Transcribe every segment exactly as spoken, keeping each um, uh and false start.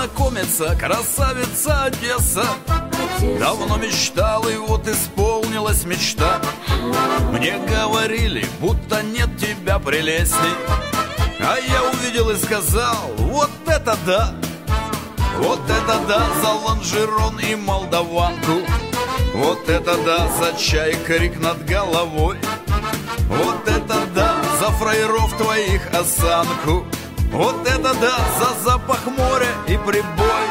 познакомиться, красавица Одесса. Давно мечтал, и вот исполнилась мечта. Мне говорили, будто нет тебя прелестней, а я увидел и сказал: вот это да! Вот это да за лонжерон и молдаванку! Вот это да за чай, крик над головой! Вот это да за фраеров твоих осанку! Вот это да за запах моря и прибой!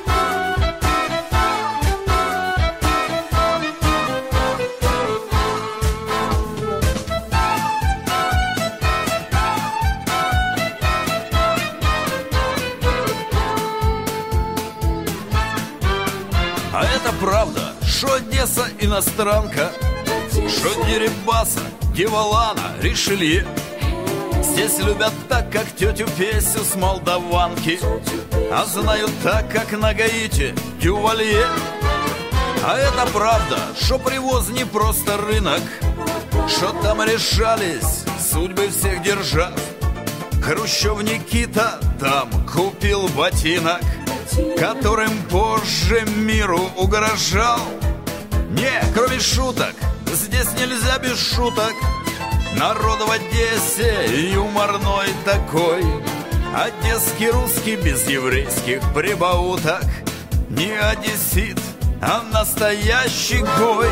А это правда, что Одесса иностранка, что Дерибаса, Деволана, Ришелье здесь любят так, как тетю Песю с молдаванки, а знают так, как на Гаити Дювалье. А это правда, что привоз не просто рынок, что там решались судьбы всех держав. Хрущев Никита там купил ботинок, которым позже миру угрожал. Не, кроме шуток, здесь нельзя без шуток. Народ в Одессе юморной такой, одесский русский без еврейских прибауток. Не одессит, а настоящий гой.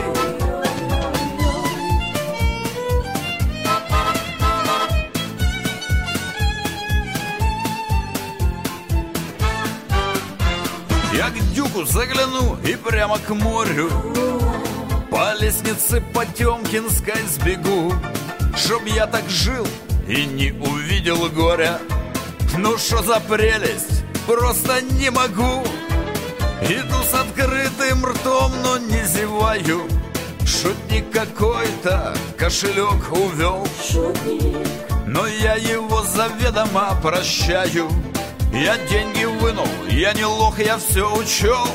Я к Дюку загляну и прямо к морю, по лестнице Потемкинской сбегу, чтоб я так жил и не увидел горя. Ну что за прелесть, просто не могу. Иду с открытым ртом, но не зеваю. Шутник какой-то кошелек увел, но я его заведомо прощаю. Я деньги вынул, я не лох, я все учел.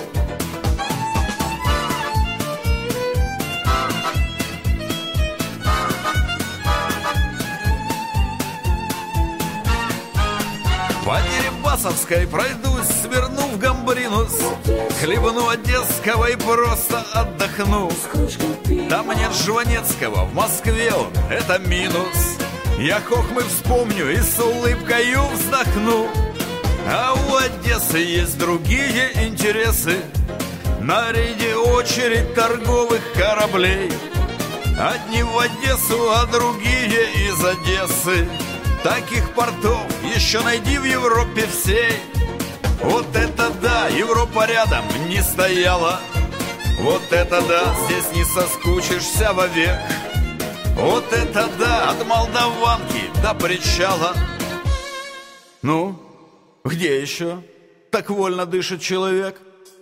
По Дерибасовской пройдусь, свернув Гамбринус, хлебну одесского и просто отдохну. Там нет Жванецкого, в Москве он, это минус. Я хохмы вспомню и с улыбкою вздохну. А у Одессы есть другие интересы. На рейде очередь торговых кораблей. Одни в Одессу, а другие из Одессы. Таких портов еще найди в Европе всей. Вот это да, Европа рядом не стояла. Вот это да, здесь не соскучишься вовек. Вот это да, от Молдаванки до причала. Ну, где еще так вольно дышит человек?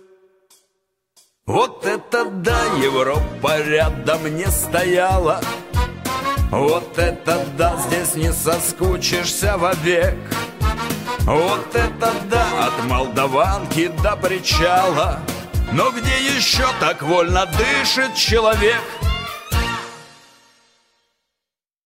Вот это да, Европа рядом не стояла. Вот это да, здесь не соскучишься вовек. Вот это да, от Молдаванки до причала. Но где еще так вольно дышит человек?